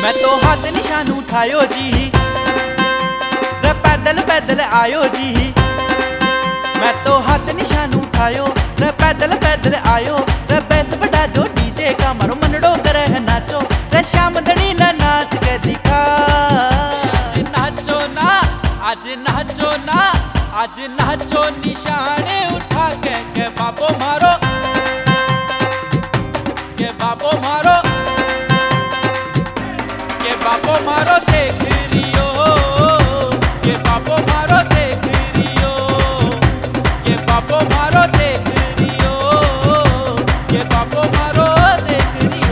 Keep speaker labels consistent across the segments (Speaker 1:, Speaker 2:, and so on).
Speaker 1: मैं तो हाथ निशान उठायो जी, रे पैदल पैदल आयो जी। मैं तो हाथ निशान उठायो, रे पैदल पैदल आयो। रे बेस बढ़ा दो डीजे का, मारो मनड़ो करे है नाचो। रे शाम दड़ी ना नाच के दिखा, आज नाचो ना, आज नाचो ना, आज नाचो निशाने उठा के बाबो मारो, के बाबो मारो, के बाबो मारो देख रियो, के बाबो मारो देख रियो, के बाबो मारो देख रियो, के बाबो मारो देख रियो।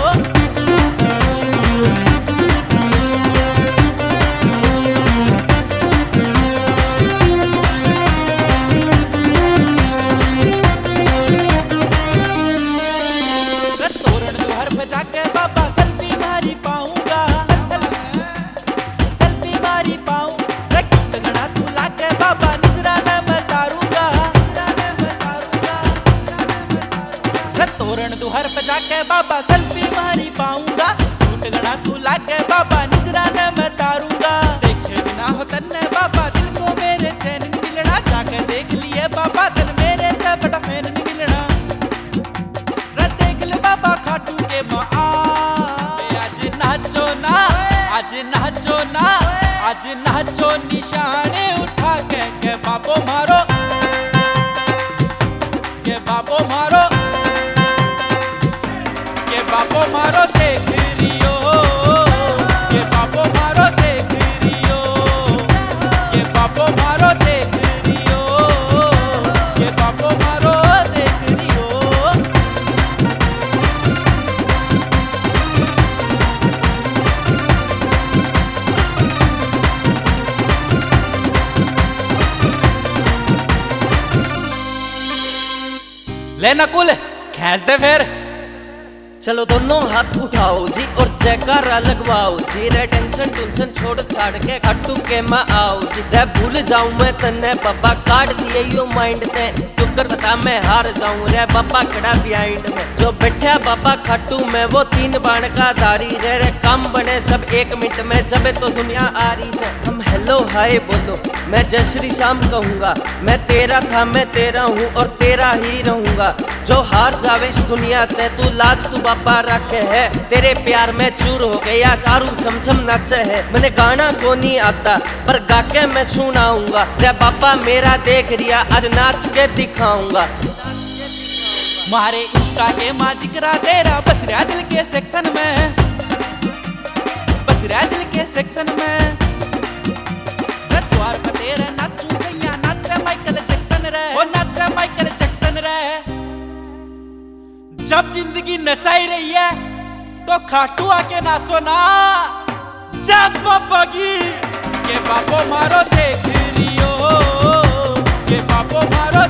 Speaker 1: तोरण दुहर पे जाके बाबा सेल्फी मारी पाऊंगा, सेल्फी मारी पाऊं। गणा तू लाके बाबा निजराना मैं तारूंगा, तोरण दुहर पे जाके बाबा सेल्फी मारी पाऊंगा। गणा तू लाके बाबा निजराना मैं तारूंगा। देखे बिना हो तन्ने बाबा दिल को मेरे चैन नहीं मिलना, जाके देख लिए बाबा दिल मेरे ते बड़ा फैन नहीं मिलना। देख ले बाबा खाटू के माँ, आज नाचो ना, आज नाचो ना, आज नाचो निशाने उठा के बाबो मारो, के बाबो मारो, के बाबो मारो देख रियो, के बाबो मारो देख रियो, के बाबो मारो देख रियो, के बाबो मारो देख रियो। ले नकुल खींच दे फिर।
Speaker 2: चलो दोनों हाथ उठाओ जी और जयकारा लगवाओ जी। रे टेंशन टूंशन छोड़ छाड़ के खाटू के माँ आओ जी। रे भूल जाऊं मैं तन्ने बाबा काट दिए यो माइंड ते, चुकर बता मैं हार जाऊं। रे बाबा खड़ा बिहाइंड में, जो बैठा बाबा खाटू में वो 3 बाण का धारी। रे काम बने सब 1 मिनट में, जब तो दुनिया आ रही से। हम हेलो हाय बोलो, मैं जय श्री श्याम कहूंगा। मैं तेरा था मैं तेरा हूँ और तेरा ही रहूंगा। जो हार जावे इस दुनिया ते, तू लाज तू बाबा रखे है। तेरे प्यार में चूर हो गया चारू छमछम नाचे है। मैंने गाना को नहीं आता पर गा के मैं सुनाऊंगा। रे बाबा मेरा देख रिया, आज नाच के दिखाऊंगा।
Speaker 1: मारे इंस्टा के माँ जिक्रा तेरा बस रहा दिल के सेक्शन में, बस रहा दिल के सेक्शन में। द्वार पर तेरे नाचू भैया, नाचा माइकल जैक्सन रे, ओ नाचा माइकल जैक्सन रे। जब जिंदगी नचाई रही है तो खाटू आके नाचो ना, जब बगी के बाबो मारो देख रियो, के बाबो मारो